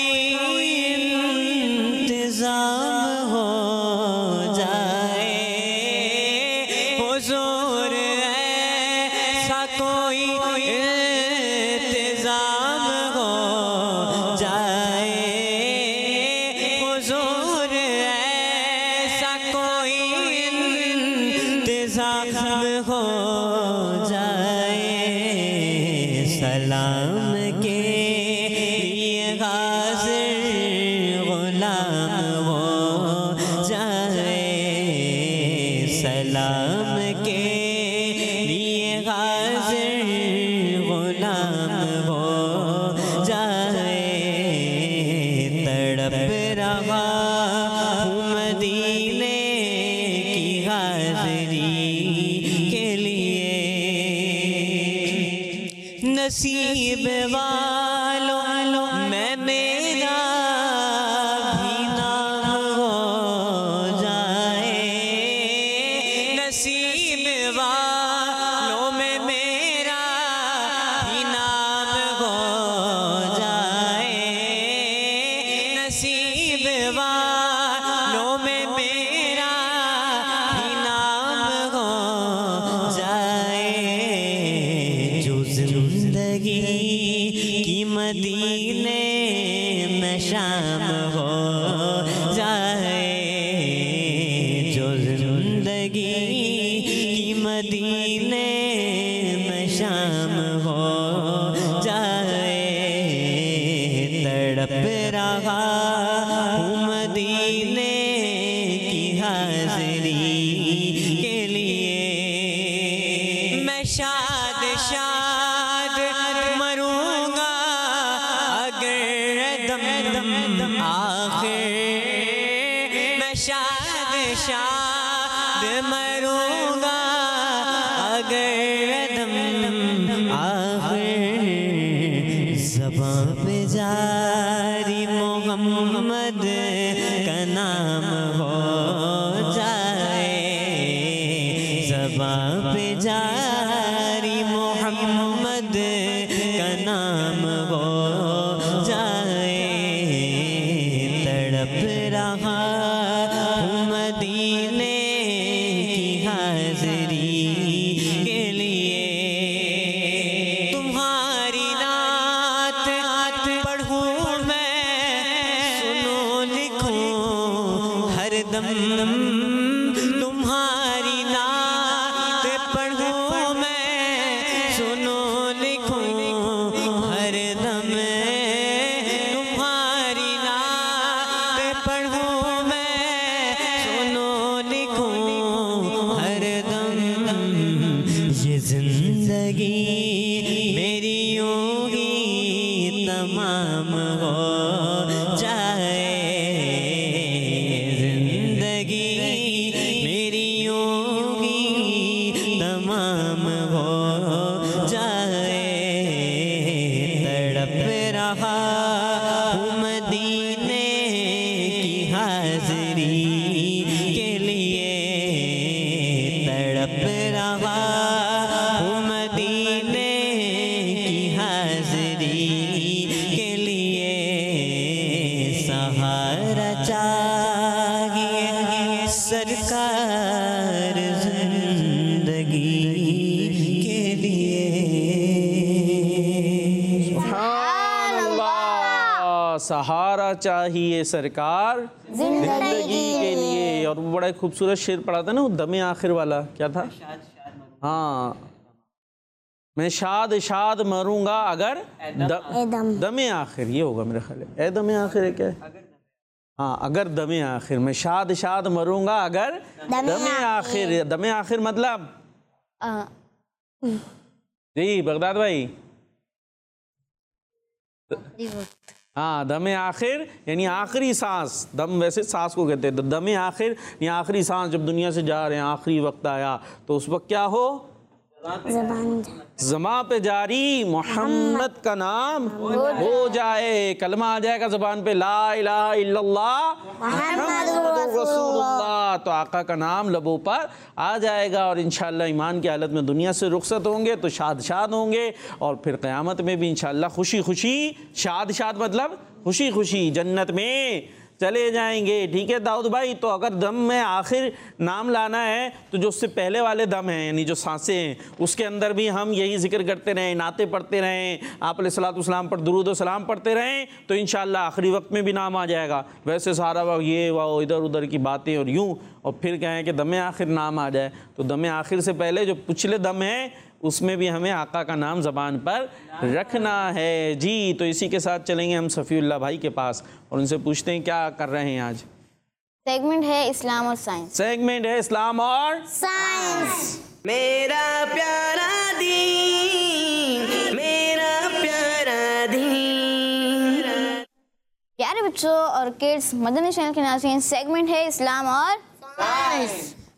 F: इंतज़ाम हो जाए, हुज़ूर ऐसा कोई इंतज़ाम हो जाए, हुज़ूर ऐसा कोई इंतज़ाम हो जाए। सलाम के लिए हाज़िर गुलाम नसीब वालों में मेरा भी नाम हो जाए, नसीब वालों में मेरा भी नाम हो जाए, नसीब वालों में मेरा भी नाम हो जाए, जो जिंदगी की मदीने में शाम हो जाए, जो जिंदगी की मदीने में शाम हो जाए, तड़प रहा हूँ मदीने की हाज़री के लिए, मैं शाद शाद मरूंगा अगर दम दम आखिर, मैं शाद शाद मरूंगा अगर दम आखिर, ज़बां पे जारी मोहम्मद का नाम हो जाए, ज़बां पे जारी मोहम्मद का नाम हो जाए, तड़प रहा हूँ मदीने की हाज़री के लिए, तुम्हारी नात पढ़ूं मैं, सुनो लिखूं हरदम, तुम्हारी नात पढ़ूं मैं, सुनो लिखूं हरदम, तुम्हारी नात पढ़ूं मैं, सुनो लिखूं हरदम, ये जिंदगी मेरी यूं ही तमाम हो जाए, जिंदगी मेरी यूं ही तमाम हो जाए, तड़प रहा हूँ मदीने की हाज़री के लिए, तड़प रहा हूँ मदीने की हाज़री के लिए, सहारा चाहिए सरकार जिंदगी के लिए।
D: अल्लाह, सहारा चाहिए सरकार जिंदगी के लिए। और वो बड़ा ही खूबसूरत शेर पढ़ा था ना, वो दमे आखिर वाला, क्या था? हाँ, मैं शाद शाद मरूंगा अगर द, दमे आखिर, ये होगा मेरे ख्याल है। ए दमे आखिर है क्या? हाँ, अगर दमे आखिर, मैं शाद शाद मरूंगा अगर दमे आखिर। दमे आखिर मतलब जी बगदाद भाई, हाँ, दमे आखिर यानी आखिरी सांस। दम वैसे सांस को कहते हैं, तो दमे आखिर यानी आखिरी सांस, जब दुनिया से जा रहे हैं, आखिरी वक्त आया, तो उस वक्त क्या हो? ज़बान पे जारी मोहम्मद का नाम हो जाए, कलमा आ जाएगा ज़बान पे, ला इलाहा इल्लल्लाह मुहम्मदुर रसूलुल्लाह, तो आका का नाम लबों पर आ जाएगा। और इंशाअल्लाह ईमान की हालत में दुनिया से रुखसत होंगे तो शाद शाद होंगे, और फिर क़यामत में भी इंशाअल्लाह खुशी खुशी, शाद शाद मतलब खुशी खुशी जन्नत में चले जाएंगे। ठीक है दाऊद भाई, तो अगर दम में आखिर नाम लाना है तो जो उससे पहले वाले दम हैं, यानी जो सांसें हैं, उसके अंदर भी हम यही जिक्र करते रहें, नाते पढ़ते रहें, आप अलैहिस्सलाम पर दुरूद व सलाम पढ़ते रहें, तो इंशाअल्लाह आखिरी वक्त में भी नाम आ जाएगा। वैसे सारा वक्त ये वो इधर उधर की बातें और यूँ, और फिर कहें कि दम आखिर नाम आ जाए, तो दम आखिर से पहले जो पिछले दम है उसमें भी हमें आका का नाम ज़बान पर रखना है जी। तो इसी के साथ चलेंगे हम सफ़ीउल्लाह भाई के पास और उनसे पूछते हैं क्या कर रहे हैं आज।
B: सेगमेंट है इस्लाम और साइंस।
D: सेगमेंट है इस्लाम और
B: साइंस।
A: मेरा प्यारा दीन, मेरा प्यारा दीन।
B: प्यारे बच्चों और किड्स, मदनी चैनल के नाज़रीन, सेगमेंट है इस्लाम और साइंस।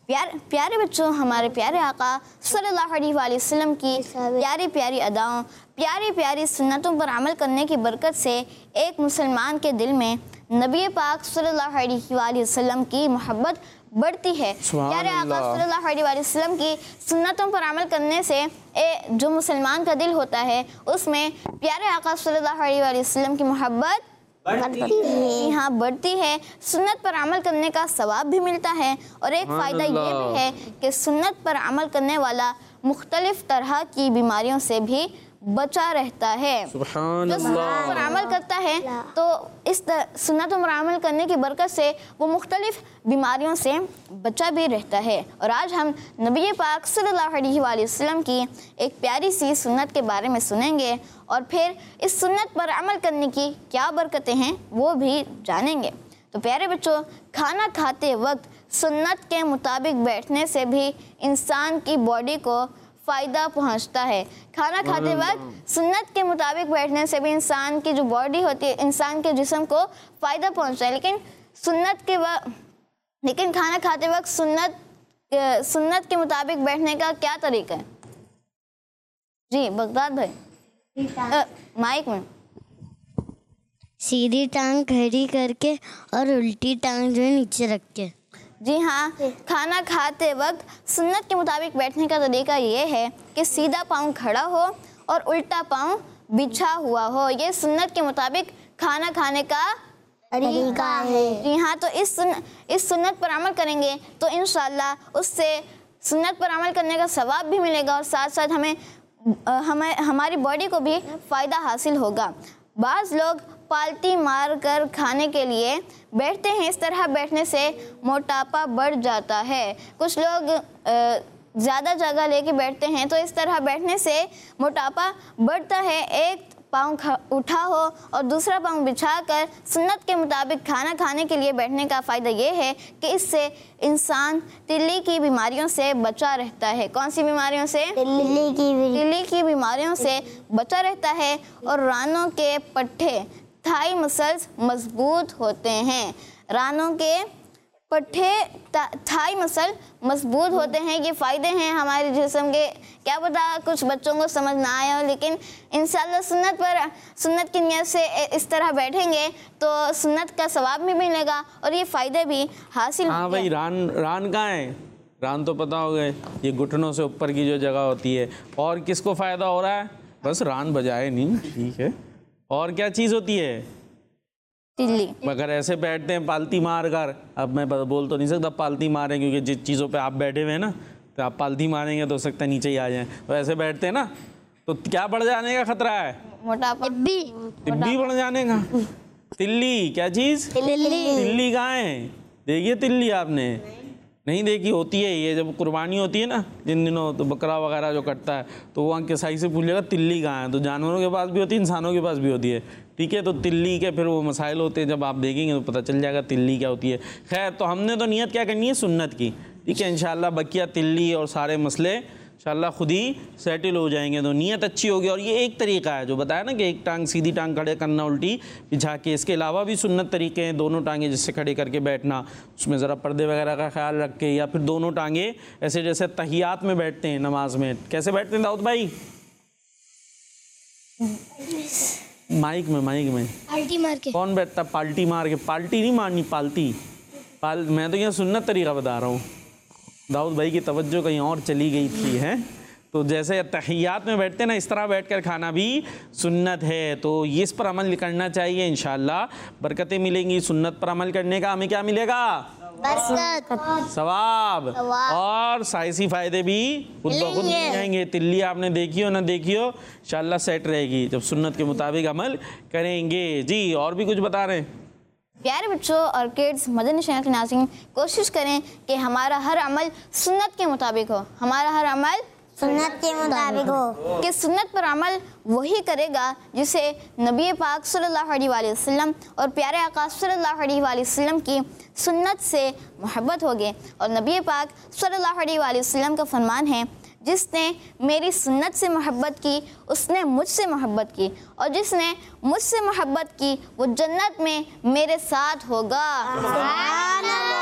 B: प्यारे प्यारे बच्चों, हमारे प्यारे आका सल्लल्लाहु अलैहि वसल्लम की प्यारी प्यारी अदाओं, प्यारी प्यारी सुन्नतों पर अमल करने की बरकत से एक मुसलमान के दिल में नबी पाक सल्लल्लाहु अलैहि वसल्लम की मोहब्बत बढ़ती है। प्यारे आका सल्लल्लाहु अलैहि वसल्लम की सुन्नतों पर अमल करने से ए, जो मुसलमान का दिल होता है उसमें प्यारे आका सल्लल्लाहु अलैहि वसल्लम की मोहब्बत बढ़ती हाँ बढ़ती है। सुन्नत पर अमल करने का सवाब भी मिलता है और एक फ़ायदा ये भी है कि सुन्नत पर अमल करने वाला मुख्तलिफ तरह की बीमारियों से भी बचा रहता है। जो सुन्नत पर अमल करता है तो इस सुन्नतों पर अमल करने की बरकत से वो मुख्तलिफ बीमारियों से बचा भी रहता है। और आज हम नबी पाक सल्लल्लाहु अलैहि वसल्लम की एक प्यारी सी सुन्नत के बारे में सुनेंगे और फिर इस सुन्नत पर अमल करने की क्या बरकतें हैं वो भी जानेंगे। तो प्यारे बच्चों, खाना खाते वक्त सुन्नत के मुताबिक बैठने से भी इंसान की बॉडी को फ़ायदा पहुंचता है। खाना खाते वक्त सुन्नत के मुताबिक बैठने से भी इंसान की जो बॉडी होती है, इंसान के जिस्म को फ़ायदा पहुंचता है। लेकिन सुन्नत के वक्त लेकिन खाना खाते वक्त सुन्नत सुन्नत के मुताबिक बैठने का क्या तरीका है? जी बगदाद भाई, आ, माइक में।
C: सीधी टांग खड़ी करके और उल्टी टांग जो है नीचे रख के।
B: जी हाँ, खाना खाते वक्त सुन्नत के मुताबिक बैठने का तरीका ये है कि सीधा पाँव खड़ा हो और उल्टा पाँव बिछा हुआ हो। ये सुन्नत के मुताबिक खाना खाने का तरीका है। जी हाँ, तो इस सुन, इस सुन्नत पर अमल करेंगे तो इंशाअल्लाह उससे सुन्नत पर अमल करने का सवाब भी मिलेगा और साथ साथ हमें हमें हमारी बॉडी को भी फ़ायदा हासिल होगा। बाज़ लोग पालती मार कर खाने के लिए बैठते हैं। इस तरह बैठने से मोटापा बढ़ जाता है। कुछ लोग ज़्यादा जगह लेके बैठते हैं तो इस तरह बैठने से मोटापा बढ़ता है। एक पाँव उठा हो और दूसरा पाँव बिछाकर सुन्नत के मुताबिक खाना खाने के लिए बैठने का फ़ायदा ये है कि इससे इंसान तिल्ली की बीमारियों से बचा रहता है। कौन सी बीमारियों से?
E: तिल्ली की
B: तिल्ली की बीमारियों से बचा रहता है और रानों के पट्टे, थाई मसल्स मजबूत होते हैं। रानों के पट्टे, थाई मसल मजबूत होते हैं। ये फ़ायदे हैं हमारे जिस्म के। क्या पता कुछ बच्चों को समझ ना आया हो, लेकिन इंशाल्लाह सुन्नत पर सुन्नत की नियत से इस तरह बैठेंगे तो सुन्नत का सवाब भी मिलेगा और ये फ़ायदे भी हासिल
D: हाँ भाई, रान रान कहाँ है? रान तो पता हो गए, ये घुटनों से ऊपर की जो जगह होती है। और किसको फ़ायदा हो रहा है? बस रान बजाए नहीं, ठीक है। और क्या चीज़ होती है?
B: तिल्ली।
D: अगर ऐसे बैठते हैं पालती मार कर, अब मैं बोल तो नहीं सकता पालती मारें, क्योंकि जिस चीज़ों पे आप बैठे हुए हैं ना, तो आप पालती मारेंगे तो हो सकता है नीचे ही आ जाएं। तो ऐसे बैठते हैं ना तो क्या बढ़ जाने का खतरा है?
B: मोटापा।
D: तिल्ली बढ़ जाने का। तिल्ली क्या चीज़? तिल्ली कहाँ है? देखिए तिल्ली आपने नहीं देखी? होती है ये जब कुर्बानी होती है ना जिन दिनों, तो बकरा वगैरह जो कटता है तो वहाँ के साई से पूछेगा तिल्ली कहाँ है। तो जानवरों के पास भी होती है, इंसानों के पास भी होती है, ठीक है। तो तिल्ली के फिर वो मसाइल होते हैं, जब आप देखेंगे तो पता चल जाएगा तिल्ली क्या होती है। खैर, तो हमने तो नियत क्या करनी है? सुन्नत की, ठीक है। इंशाल्लाह बकिया तिल्ली और सारे मसले इंशाल्लाह खुद ही सेटल हो जाएंगे। तो नियत अच्छी होगी। और ये एक तरीका है जो बताया ना कि एक टांग सीधी टांग खड़े करना, उल्टी बिछा के। इसके अलावा भी सुन्नत तरीके हैं, दोनों टांगे जिससे खड़े करके बैठना, उसमें ज़रा पर्दे वगैरह का ख्याल रख के, या फिर दोनों टांगे ऐसे जैसे तहियात में बैठते हैं नमाज में। कैसे बैठते हैं दाऊद भाई? माइक में माइक में
E: पाल्टी मार के।
D: कौन बैठता? पाल्टी मार के। पाल्टी नहीं मारनी, पालती पाल। मैं तो यहाँ सुन्नत तरीका बता रहा हूँ। दाऊद भाई की तवज्जो कहीं और चली गई थी, है। तो जैसे तहियात में बैठते ना, इस तरह बैठकर खाना भी सुन्नत है। तो ये इस पर अमल करना चाहिए, इंशाल्लाह बरकतें मिलेंगी। सुन्नत पर अमल करने का हमें क्या मिलेगा?
C: बरकत,
D: सवाब और साइंसी फायदे भी खुद ब खुद मिल जाएंगे। तिल्ली आपने देखी हो ना देखी हो, इंशाल्लाह सेट रहेगी जब सुन्नत के मुताबिक अमल करेंगे। जी, और भी कुछ बता रहे हैं?
B: प्यारे बच्चों और किड्स, मदनी चैनल के नाज़रीन, कोशिश करें कि हमारा हर अमल सुन्नत के मुताबिक हो। हमारा हर अमल
E: सुन्नत के मुताबिक हो।
B: कि सुन्नत पर अमल वही करेगा जिसे नबी पाक सल्लल्लाहु अलैहि वसल्लम और प्यारे आका सल्लल्लाहु अलैहि वसल्लम की सुन्नत से मोहब्बत होगी। और नबी पाक सल्लल्लाहु अलैहि वसल्लम का फरमान है, जिसने मेरी सुन्नत से मोहब्बत की उसने मुझसे मोहब्बत की, और जिसने मुझसे मोहब्बत की वो जन्नत में मेरे साथ होगा।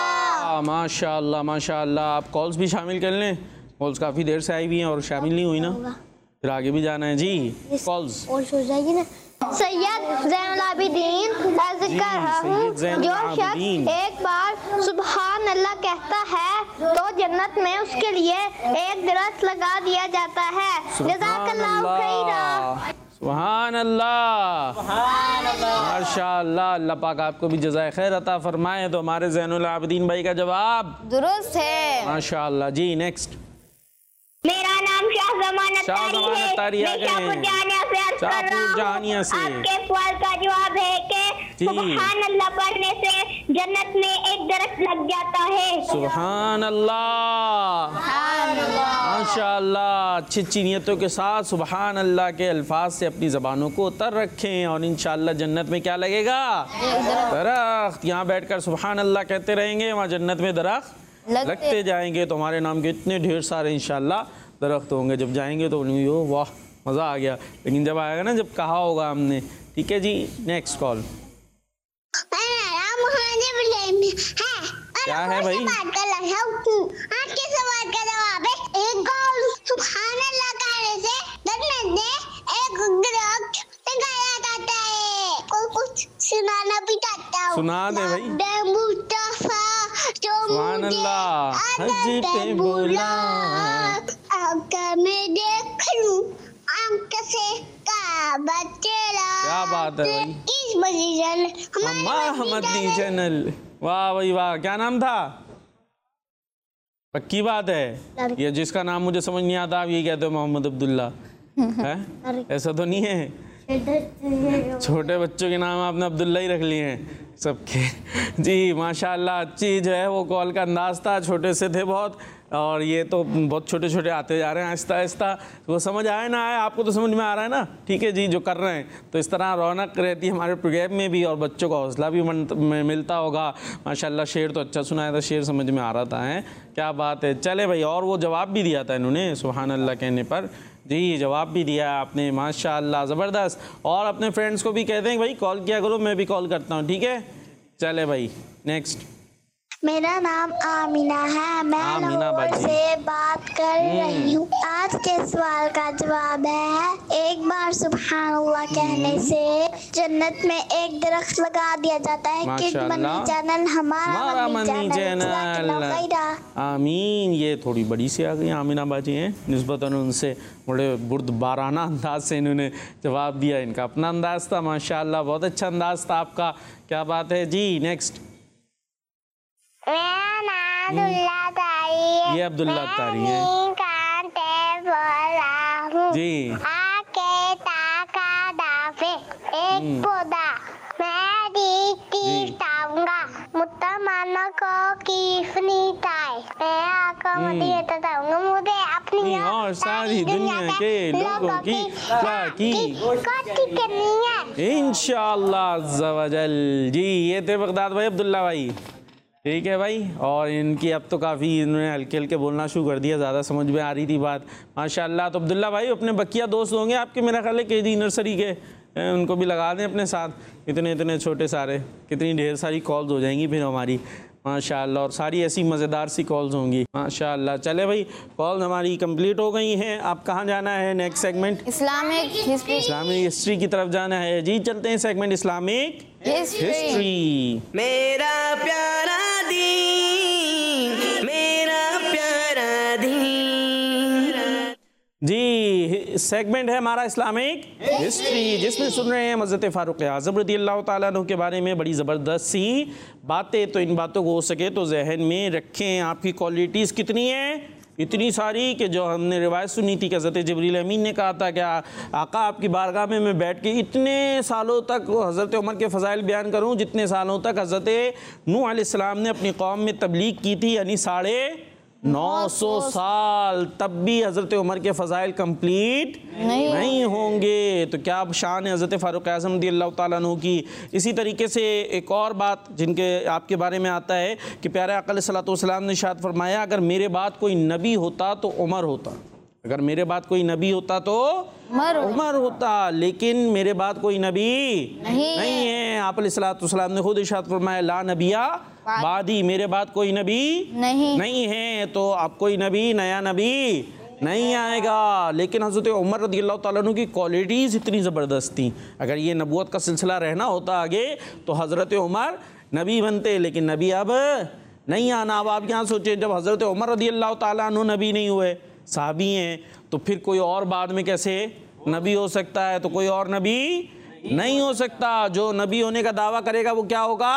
D: वाह माशाल्लाह माशाल्लाह। आप कॉल्स भी शामिल कर लें, कॉल्स काफ़ी देर से आई हुई हैं और शामिल नहीं हुई ना, फिर आगे भी जाना है जी। कॉल्स
E: और सो जाएगी ना।
G: सैयद ज़ैनुल आबिदीन का जिक्र हूँ, जो शख्स एक बार सुबहान अल्लाह कहता है तो जन्नत में उसके लिए एक दरख्त लगा दिया जाता है। जज़ाकल्लाहु खैरा।
D: सुभान अल्लाह माशाअल्लाह। अल्लाह पाक आपको भी जज़ाए खैर अता फरमाए। तो हमारे ज़ैनुल आबिदीन भाई का जवाब
B: दुरुस्त है
D: माशाअल्लाह जी। नेक्स्ट।
G: मेरा नाम शाहज़मान अत्तारी है, मैं शाहपुर जानिया से अर्ज़ कर रहा हूँ। आपके सवाल का जवाब है कि सुभान अल्लाह पढ़ने से जन्नत में एक दरख्त लग जाता है।
D: सुभान अल्लाह माशाअल्लाह। अच्छी अच्छी नियतों के साथ सुभान अल्लाह के अल्फाज से अपनी ज़बानों को उतर रखें और इंशाअल्लाह जन्नत में क्या लगेगा? दरख्त। यहाँ बैठकर सुभान अल्लाह कहते रहेंगे, वहाँ जन्नत में दरख्त लगते, लगते जाएंगे। तो हमारे नाम के इतने ढेर सारे इंशाअल्लाह दरख्त होंगे। जब जाएंगे तो बोलेंगे वाह मज़ा आ गया, लेकिन जब आएगा ना, जब कहा होगा हमने। ठीक है जी। Next call. क्या है भाई?
G: आपके सवाल का जवाब है एक गाँव सुभान अल्लाह कहने से जन्नत में एक दरख्त लगाया जाता है। को कुछ सुनाना भी चाहता हूँ।
D: सुना दे भाई।
G: मुस्तफा जो
D: सुभान अल्लाह हज पे बुला
G: आंखों में देख लूं आंख से काबा तेरा।
D: क्या बात है भाई।
G: इस मजीजन
D: हमारी चैनल। वाह भाई वाह। क्या नाम था? पक्की बात है? ये जिसका नाम मुझे समझ नहीं आता आप ये कहते हो मोहम्मद अब्दुल्ला है? ऐसा तो नहीं है? छोटे बच्चों के नाम आपने अब्दुल्ला ही रख लिए हैं सबके। जी माशाल्लाह। अच्छी जो है वो कॉल का अंदाज था, छोटे से थे बहुत, और ये तो बहुत छोटे छोटे आते जा रहे हैं आहिस्ता आहिस्ता। वो समझ आए ना आए, आपको तो समझ में आ रहा है ना? ठीक है जी, जो कर रहे हैं। तो इस तरह रौनक रहती है हमारे प्रोग्राम में भी और बच्चों का हौसला भी मिलता होगा। माशाल्लाह शेर तो अच्छा सुनाया था, शेर समझ में आ रहा था। है क्या बात है। चले भाई, और वो जवाब भी दिया था इन्होंने सुभान अल्लाह कहने पर। जी जवाब भी दिया आपने माशाल्लाह, ज़बरदस्त। और अपने फ्रेंड्स को भी कहते हैं भाई कॉल किया करो, मैं भी कॉल करता हूँ। ठीक है चले भाई। नेक्स्ट।
G: मेरा नाम आमिना है, मैं लाहौर से बात कर रही हूँ। आज के सवाल का जवाब है एक बार सुभान अल्लाह कहने से जन्नत में एक दरख्त लगा दिया जाता है। किड मनी चैनल हमारा मनी चैनल।
D: आमीन। ये थोड़ी बड़ी सी आ गई आमिना बाजी हैं, निस्बतन उनसे बड़े बुर्दबाराना अंदाज से इन्होंने जवाब दिया। इनका अपना अंदाज था माशाल्लाह, बहुत अच्छा अंदाज था आपका। क्या बात है जी। नेक्स्ट।
G: मेरा नाम अब्दुल्ला तारी है,
D: ये अब्दुल्ला तारी है जी।
G: आके ताका दाफे एक पौधा मैं दी ताऊंगा मुत्तमाना को कीफनी ताए मैं आका मदीने ताऊंगा मुझे अपनी
D: और सारी दुनिया के लोगों की की
G: कोशिश करनी है
D: इंशाअल्लाह अज़्ज़ व जल। जी ये थे बगदाद भाई, अब्दुल्ला भाई। ठीक है भाई। और इनकी अब तो काफ़ी इन्होंने हल्के हल्के बोलना शुरू कर दिया, ज़्यादा समझ में आ रही थी बात माशाल्लाह। तो अब्दुल्ला भाई अपने बकिया दोस्त होंगे आपके, मेरा ख्याल है के जी नर्सरी के, उनको भी लगा दें अपने साथ। इतने इतने छोटे सारे, कितनी ढेर सारी कॉल्स हो जाएंगी फिर हमारी माशाल्लाह, और सारी ऐसी मज़ेदार सी कॉल्स होंगी माशाल्लाह। चले भाई, कॉल्स हमारी कंप्लीट हो गई हैं। अब कहाँ जाना है? Next segment
B: Islamic history.
D: Islamic history की तरफ जाना है जी। चलते हैं सेगमेंट इस्लामिक हिस्ट्री।
A: मेरा प्यारा दीन, मेरा प्यारा दीन।
D: जी सेगमेंट है हमारा इस्लामिक हिस्ट्री, जिसमें सुन रहे हैं हज़रत फ़ारूक़ आज़म रज़ियल्लाहु ताला अन्हु के बारे में बड़ी ज़बरदस्त सी बातें। तो इन बातों को हो सके तो जहन में रखें। आपकी क्वालिटीज़ कितनी हैं? इतनी सारी कि जो हमने रिवायत सुनी थी कि हज़रत जिब्रील अमीन ने कहा था कि आका आपकी बारगाह में मैं बैठ के इतने सालों तक हज़रत उमर के फ़ज़ाइल बयान करूं जितने सालों तक हज़रत नूह अलैहिस्सलाम ने अपनी कौम में तबलीग की थी, यानी साढ़े नौ सौ साल, तब भी हज़रत उमर के फ़ज़ाइल कंप्लीट नहीं, नहीं होंगे। तो क्या शान है हज़रत फ़ारूक़ आज़म रज़ियल्लाहु ताला अन्हु की। इसी तरीके से एक और बात जिनके आपके बारे में आता है कि प्यारे आका अलैहिस्सलातु वस्सलाम ने इरशाद फरमाया, अगर मेरे बाद कोई नबी होता तो उमर होता। अगर मेरे बाद कोई नबी होता तो
B: उमर
D: उमर होता, लेकिन मेरे बाद कोई नबी
B: नहीं,
D: नहीं है। आप अलैहिस्सलाम ने खुद इरशाद फरमाया ला नबिया बादी, मेरे बाद कोई नबी
B: नहीं
D: नहीं है। तो अब कोई नबी, नया नबी नहीं आएगा। लेकिन हज़रत उमर रज़ियल्लाहु ताला अन्हु की क्वालिटीज़ इतनी ज़बरदस्त थी, अगर ये नबूवत का सिलसिला रहना होता आगे तो हज़रत उमर नबी बनते, लेकिन नबी अब नहीं आना। अब आप यहाँ सोचें, जब हज़रत उमर रज़ियल्लाहु ताला अन्हु नबी नहीं हुए, साहबी हैं, तो फिर कोई और बाद में कैसे नबी हो सकता है? तो कोई और नबी नहीं हो सकता। जो नबी होने का दावा करेगा वो क्या होगा?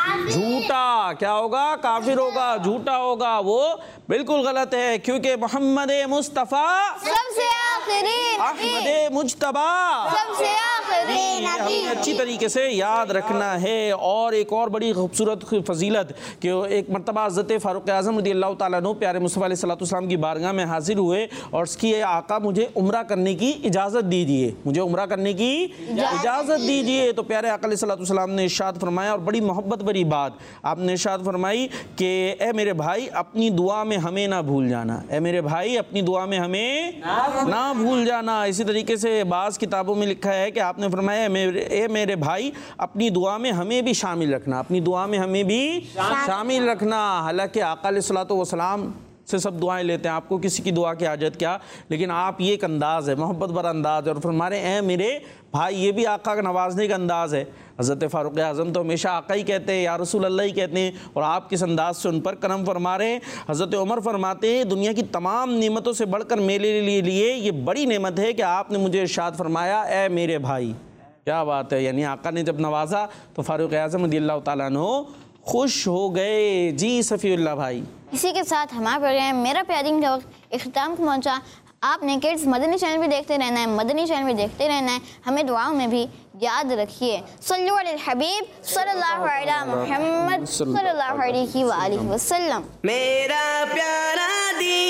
D: झूठा। क्या होगा? काफिर होगा, झूठा होगा। वो बिल्कुल गलत है, क्योंकि मोहम्मद मुस्तफ़ा
B: सबसे आखिरी
D: अहमद मुज्तबा
B: सबसे आखिरी
D: हमें अच्छी तरीके से याद रखना है। और एक और बड़ी खूबसूरत फजीलत कि एक मरतबा हज़रत फ़ारूक़ आज़म रज़ियल्लाहु ताला अन्हु प्यारे मुस्तफ़ा अलैहिस्सलाम की बारगाह में हाजिर हुए और उसकी आका मुझे उम्रा करने की इजाज़त दीजिए, मुझे उम्रा करने की इजाज़त दीजिए। तो प्यारे आका अलैहिस्सलाम ने इरशाद फरमाया, और बड़ी मोहब्बत भरी बात आपने इरशाद फरमाई कि ए मेरे भाई अपनी दुआ में हमें ना भूल जाना, ए मेरे भाई अपनी दुआ में हमें ना भूल जाना। इसी तरीके से बाज़ किताबों में लिखा है कि आपने फरमाया मेरे ए मेरे भाई अपनी दुआ में हमें भी शामिल रखना, अपनी दुआ में हमें भी शामिल रखना। हालांकि आका अलैहिस्सलातु वस्सलाम से सब दुआएं लेते हैं, आपको किसी की दुआ की हाजत क्या, लेकिन आप ये एक अंदाज़ है, मोहब्बत भरा अंदाज़ है। और फरमाए ए मेरे भाई, ये भी आका का नवाजने का अंदाज़ है। हज़रत फ़ारूक़ आज़म तो हमेशा आका ही कहते हैं, या रसूल अल्लाह ही कहते हैं, और आप किस अंदाज़ से उन पर करम फरमा रहे हैं। हज़रत उमर फरमाते हैं दुनिया की तमाम नेमतों से बढ़कर मेरे लिए लिए ये बड़ी नेमत है कि आपने मुझे इरशाद फरमाया ए मेरे भाई। क्या बात है, यानी आका ने जब नवाजा तो फ़ारूक़ आज़म रज़ियल्लाहु ताला अन्हु खुश हो गए। जी सफ़ीउल्लाह भाई,
B: इसी के साथ हमारा प्रोग्राम मेरा प्यारिंग का वक्त इख्तिताम को पहुँचा। आपने किड्स मदनी चैनल भी देखते रहना है, मदनी चैनल भी देखते रहना है, हमें दुआओं में भी याद रखिए। सल्लु अलल हबीब सल्लल्लाहु अलैहि मुहम्मद सल्लल्लाहु अलैहि वसल्लम।
A: मेरा प्यारा दीन